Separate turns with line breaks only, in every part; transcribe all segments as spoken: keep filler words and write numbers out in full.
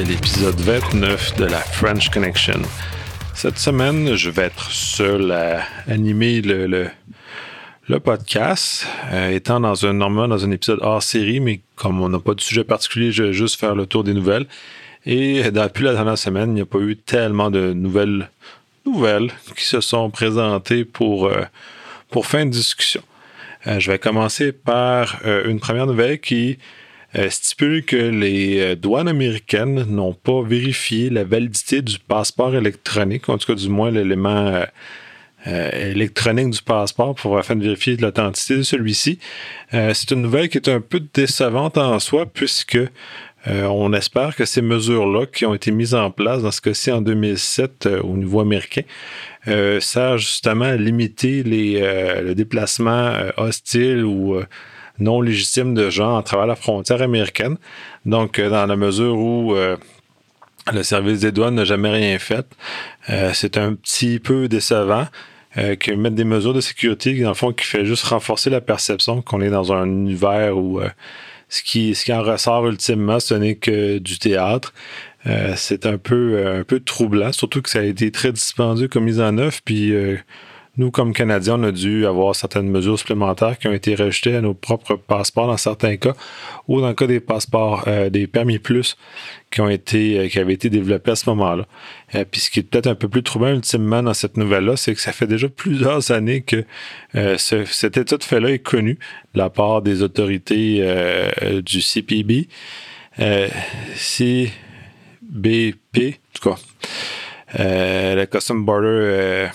l'épisode vingt-neuf de la French Connection. Cette semaine, je vais être seul à animer le, le, le podcast, euh, étant dans un, normalement dans un épisode hors série, mais comme on n'a pas de sujet particulier, je vais juste faire le tour des nouvelles. Et depuis la dernière semaine, il n'y a pas eu tellement de nouvelles nouvelles qui se sont présentées pour, euh, pour fin de discussion. Euh, je vais commencer par euh, une première nouvelle qui euh, stipule que les euh, douanes américaines n'ont pas vérifié la validité du passeport électronique, en tout cas du moins l'élément euh, euh, électronique du passeport pour afin de vérifier l'authenticité de celui-ci. Euh, c'est une nouvelle qui est un peu décevante en soi puisque euh, on espère que ces mesures-là qui ont été mises en place dans ce cas-ci en deux mille sept euh, au niveau américain euh, servent justement à limiter les, euh, le déplacement euh, hostile ou euh, non légitime de gens à travers la frontière américaine. Donc, euh, dans la mesure où euh, le service des douanes n'a jamais rien fait, euh, c'est un petit peu décevant euh, que mettre des mesures de sécurité, dans le fond, qui fait juste renforcer la perception qu'on est dans un univers où euh, ce, qui, ce qui en ressort ultimement, ce n'est que du théâtre. Euh, c'est un peu, un peu troublant, surtout que ça a été très dispendieux comme mise en œuvre, puis euh, nous, comme Canadiens, on a dû avoir certaines mesures supplémentaires qui ont été rajoutées à nos propres passeports dans certains cas, ou dans le cas des passeports, euh, des permis plus, qui ont été, euh, qui avaient été développés à ce moment-là. Euh, puis ce qui est peut-être un peu plus troublant ultimement dans cette nouvelle-là, c'est que ça fait déjà plusieurs années que euh, ce, cet état de fait-là est connu de la part des autorités euh, du C B P, euh, C B P, en tout cas, euh, le Custom Border euh,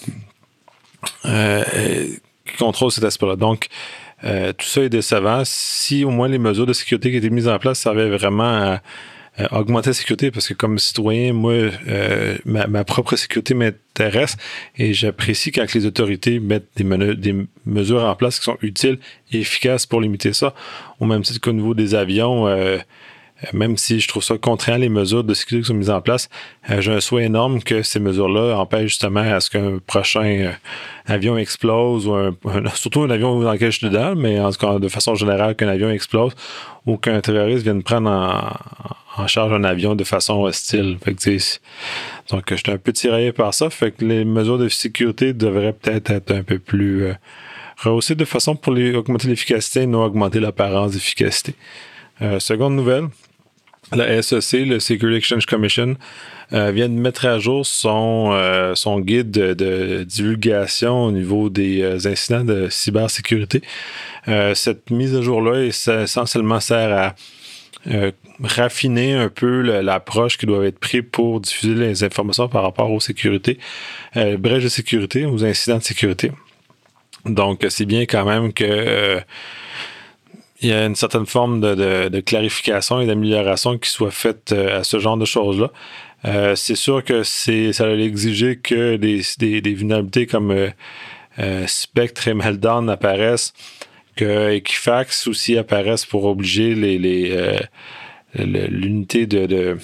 Euh, qui contrôle cet aspect-là. Donc, euh, tout ça est décevant. Si au moins les mesures de sécurité qui étaient mises en place servaient vraiment à, à augmenter la sécurité, parce que comme citoyen, moi, euh, ma, ma propre sécurité m'intéresse et j'apprécie quand les autorités mettent des, menu- des mesures en place qui sont utiles et efficaces pour limiter ça. Au même titre qu'au niveau des avions, euh, même si je trouve ça contraignant les mesures de sécurité qui sont mises en place, euh, j'ai un souhait énorme que ces mesures-là empêchent justement à ce qu'un prochain euh, avion explose, ou un, un, surtout un avion dans lequel je suis dedans, mais en tout cas de façon générale qu'un avion explose ou qu'un terroriste vienne prendre en, en charge un avion de façon hostile. Fait que, donc j'étais un peu tiraillé par ça, fait que les mesures de sécurité devraient peut-être être un peu plus euh, rehaussées de façon pour les, augmenter l'efficacité et non augmenter l'apparence d'efficacité. Euh, seconde nouvelle, la S E C, le Security Exchange Commission, euh, vient de mettre à jour son, euh, son guide de, de divulgation au niveau des euh, incidents de cybersécurité. Euh, cette mise à jour-là essentiellement sert à euh, raffiner un peu le, l'approche qui doit être prise pour diffuser les informations par rapport aux sécurités, euh, brèches de sécurité, aux incidents de sécurité. Donc, c'est bien quand même que euh, il y a une certaine forme de, de, de clarification et d'amélioration qui soit faite euh, à ce genre de choses-là. Euh, c'est sûr que c'est, ça allait exiger que des, des, des vulnérabilités comme euh, euh, Spectre et Meltdown apparaissent, que Equifax aussi apparaissent pour obliger les, les, euh, le, l'unité de, de,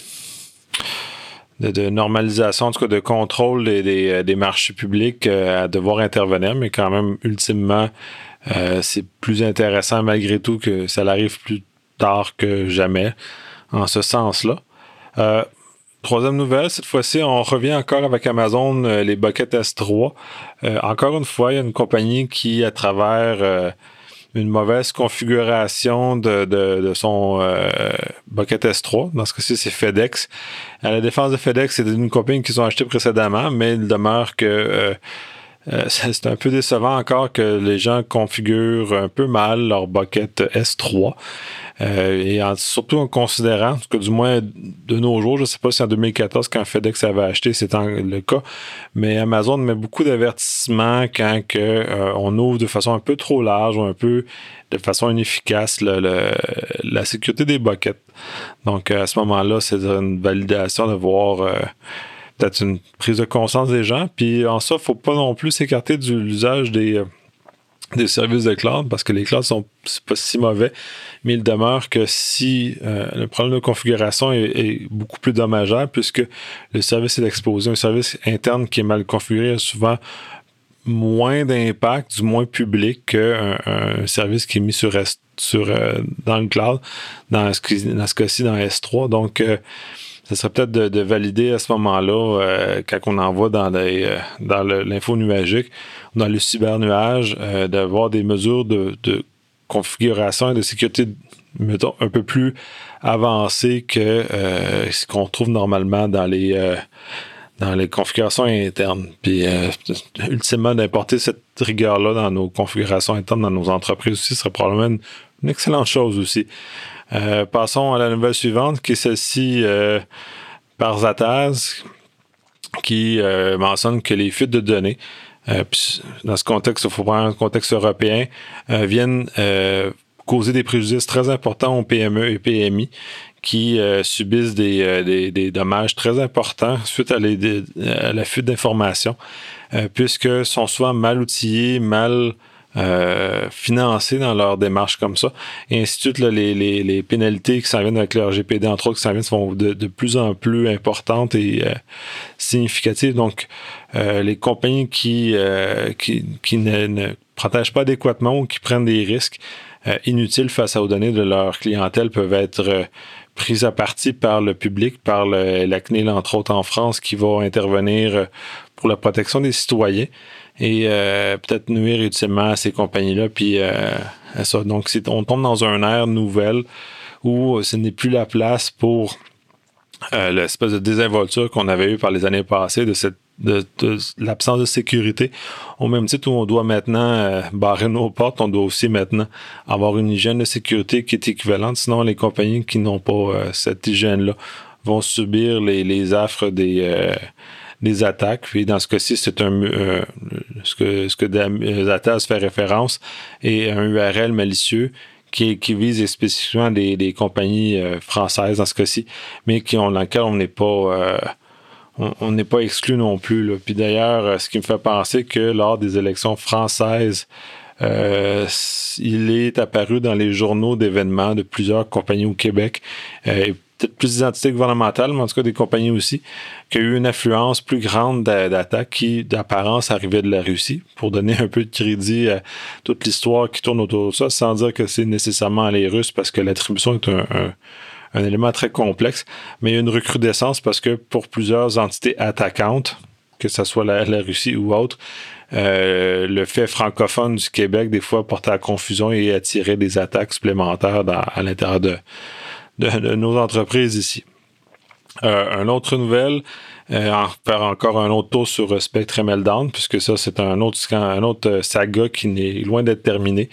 de, de normalisation, en tout cas de contrôle des, des, des marchés publics euh, à devoir intervenir, mais quand même, ultimement, Euh, c'est plus intéressant malgré tout que ça arrive plus tard que jamais en ce sens-là. Euh, troisième nouvelle, cette fois-ci, on revient encore avec Amazon, euh, les Bucket S trois. Euh, encore une fois, il y a une compagnie qui, à travers euh, une mauvaise configuration de, de, de son euh, Bucket S trois, dans ce cas-ci, c'est FedEx. À la défense de FedEx, c'est une compagnie qu'ils ont achetée précédemment, mais il demeure que euh, Euh, c'est un peu décevant encore que les gens configurent un peu mal leur bucket S trois. Euh, et en, surtout en considérant, en tout cas du moins de nos jours, je ne sais pas si en deux mille quatorze, quand FedEx avait acheté, c'est le cas, mais Amazon met beaucoup d'avertissements quand que, euh, on ouvre de façon un peu trop large ou un peu de façon inefficace le, le, la sécurité des buckets. Donc à ce moment-là, c'est une validation de voir... Euh, peut-être une prise de conscience des gens. Puis en ça, il ne faut pas non plus s'écarter de l'usage des, euh, des services de cloud, parce que les clouds sont c'est pas si mauvais, mais il demeure que si euh, le problème de configuration est, est beaucoup plus dommageable, puisque le service est exposé, un service interne qui est mal configuré a souvent moins d'impact, du moins public, qu'un un service qui est mis sur, sur euh, dans le cloud, dans ce, dans ce cas-ci, dans S trois. Donc, euh, ça serait peut-être de, de valider à ce moment-là, euh, quand on envoie dans, des, euh, dans le, l'info nuagique, dans le cybernuage, euh, d'avoir des mesures de, de configuration et de sécurité, mettons, un peu plus avancées que euh, ce qu'on trouve normalement dans les, euh, dans les configurations internes. Puis, euh, ultimement, d'importer cette rigueur-là dans nos configurations internes, dans nos entreprises aussi, serait probablement une, une excellente chose aussi. Euh, passons à la nouvelle suivante, qui est celle-ci euh, par Zataz, qui euh, mentionne que les fuites de données, euh, dans ce contexte, il faut prendre un contexte européen, euh, viennent euh, causer des préjudices très importants aux P M E et P M I qui euh, subissent des, euh, des, des dommages très importants suite à, les, à la fuite d'informations, euh, puisque sont souvent mal outillés, mal Euh, financés dans leur démarche comme ça. Et ainsi de suite, là, les, les, les pénalités qui s'en viennent avec le R G P D, entre autres, qui s'en viennent, sont de, de plus en plus importantes et euh, significatives. Donc, euh, les compagnies qui, euh, qui, qui ne, ne protègent pas adéquatement ou qui prennent des risques euh, inutiles face aux données de leur clientèle peuvent être euh, prises à partie par le public, par le, la C N I L, entre autres en France, qui va intervenir pour la protection des citoyens et euh, peut-être nuire utilement à ces compagnies-là. Puis euh, à ça. Donc, c'est, on tombe dans un ère nouvelle où ce n'est plus la place pour euh, l'espèce de désinvolture qu'on avait eu par les années passées, de cette de, de l'absence de sécurité. Au même titre où on doit maintenant euh, barrer nos portes, on doit aussi maintenant avoir une hygiène de sécurité qui est équivalente. Sinon, les compagnies qui n'ont pas euh, cette hygiène-là vont subir les, les affres des... Euh, des attaques. Puis dans ce cas-ci, c'est un euh, ce que ce que Zataz fait référence est un U R L malicieux qui, qui vise spécifiquement des, des compagnies euh, françaises dans ce cas-ci, mais qui ont dans lequel on n'est pas euh, on n'est pas exclu non plus. Là. Puis d'ailleurs, ce qui me fait penser que lors des élections françaises, Euh, il est apparu dans les journaux d'événements de plusieurs compagnies au Québec, euh, peut-être plus des entités gouvernementales, mais en tout cas des compagnies aussi, qui a eu une affluence plus grande d'attaques qui, d'apparence, arrivaient de la Russie, pour donner un peu de crédit à toute l'histoire qui tourne autour de ça, sans dire que c'est nécessairement les Russes, parce que l'attribution est un, un, un élément très complexe, mais il y a une recrudescence parce que pour plusieurs entités attaquantes, que ce soit la, la Russie ou autre, Euh, le fait francophone du Québec, des fois, portait à confusion et attirait des attaques supplémentaires dans, à l'intérieur de, de, de nos entreprises ici. Euh, une autre nouvelle, euh, en faire encore un autre tour sur Spectre et Meltdown, puisque ça, c'est un autre, un autre saga qui n'est loin d'être terminé.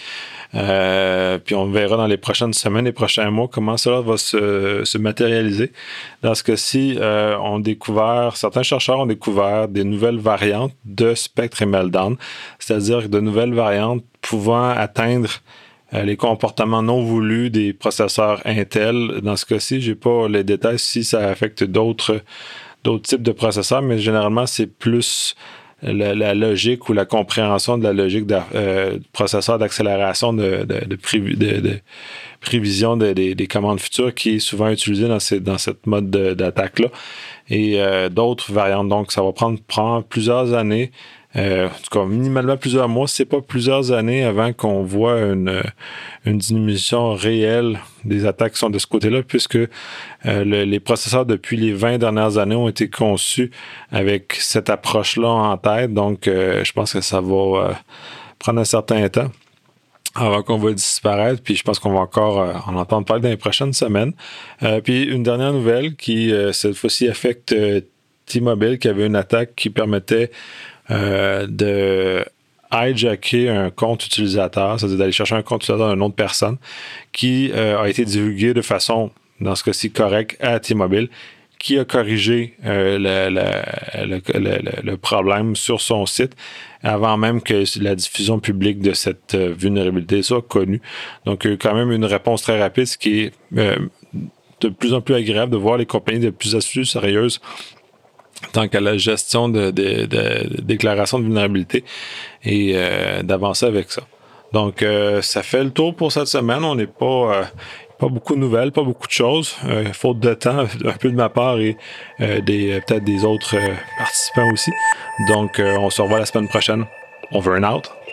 Euh, puis on verra dans les prochaines semaines, les prochains mois, comment cela va se, se matérialiser. Dans ce cas-ci, euh, on découvert, certains chercheurs ont découvert des nouvelles variantes de Spectre et Meltdown, c'est-à-dire de nouvelles variantes pouvant atteindre euh, les comportements non voulus des processeurs Intel. Dans ce cas-ci, j'ai pas les détails si ça affecte d'autres, d'autres types de processeurs, mais généralement, c'est plus La, la logique ou la compréhension de la logique de euh, processeur d'accélération de, de, de, prévi, de, de prévision de, de, des commandes futures qui est souvent utilisé dans, ces, dans cette mode de, d'attaque-là. Et euh, d'autres variantes. Donc, ça va prendre, prendre plusieurs années, euh, en tout cas minimalement plusieurs mois, si c'est pas plusieurs années avant qu'on voit une, une diminution réelle des attaques qui sont de ce côté-là, puisque euh, le, les processeurs depuis les vingt dernières années ont été conçus avec cette approche-là en tête. Donc, euh, je pense que ça va euh, prendre un certain temps avant qu'on va disparaître, puis je pense qu'on va encore euh, en entendre parler dans les prochaines semaines. Euh, puis une dernière nouvelle qui, euh, cette fois-ci, affecte euh, T-Mobile, qui avait une attaque qui permettait euh, de hijacker un compte utilisateur, c'est-à-dire d'aller chercher un compte utilisateur d'une autre personne, qui euh, a été divulgué de façon, dans ce cas-ci, correcte à T-Mobile, qui a corrigé euh, le, le, le, le, le problème sur son site avant même que la diffusion publique de cette euh, vulnérabilité soit connue. Donc, il y a eu quand même une réponse très rapide, ce qui est euh, de plus en plus agréable de voir les compagnies de plus en plus sérieuses tant qu'à la gestion de, de, de, de déclaration de vulnérabilité et euh, d'avancer avec ça. Donc, euh, ça fait le tour pour cette semaine. On n'est pas... Euh, Pas beaucoup de nouvelles, pas beaucoup de choses. Euh, faute de temps, un peu de ma part et euh, des, euh, peut-être des autres euh, participants aussi. Donc, euh, on se revoit la semaine prochaine. Over and out.